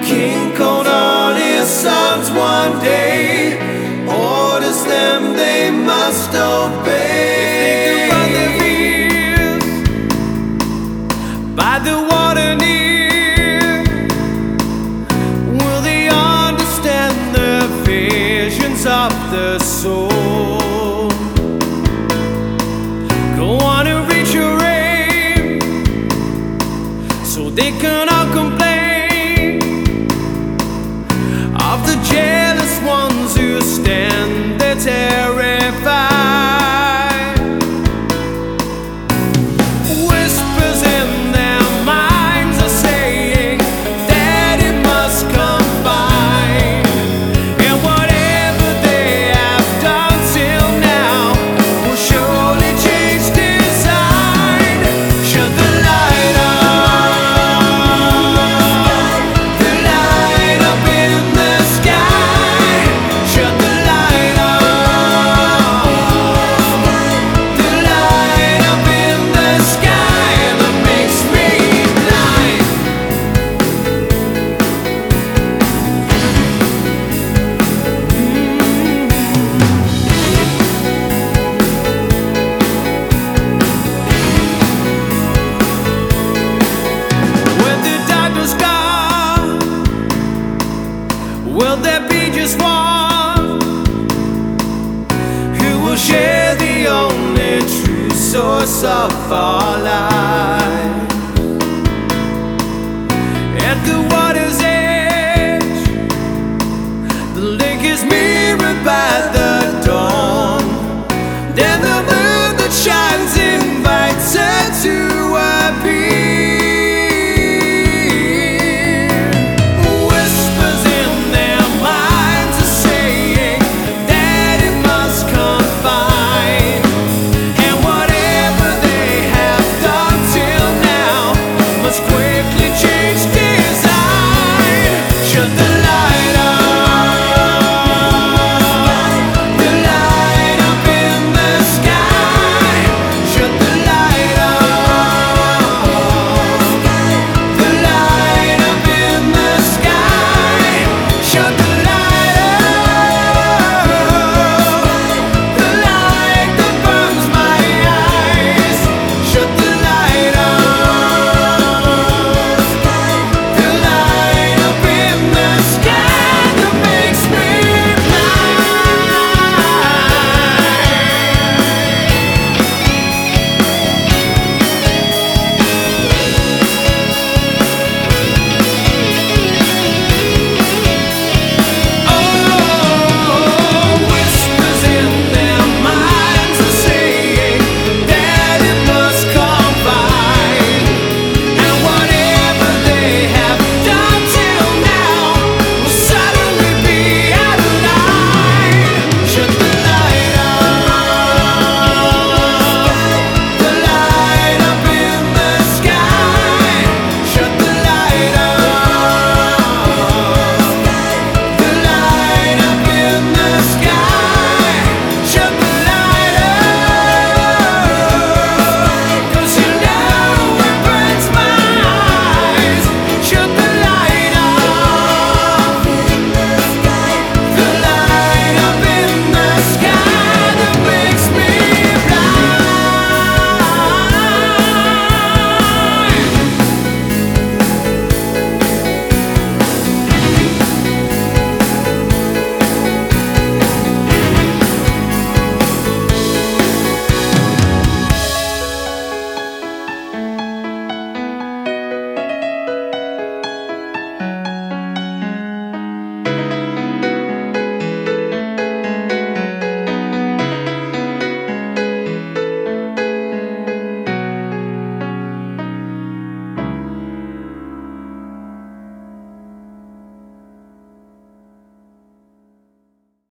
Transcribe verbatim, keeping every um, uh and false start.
king called on his sons one day, orders them they must obey. If they can run their fields by the water near, will they understand the visions of the soul? Go on and reach your aim, so they can all complain of the jealous ones who stand there terrified. Whispers in their minds are saying that it must combine, and whatever they have done till now will surely change design. Shut the light up, the light up in the sky. Shut the light up, the light up in the sky that makes me blind. When the darkness comes, will there be just one who will share the only true source of our life? At the water's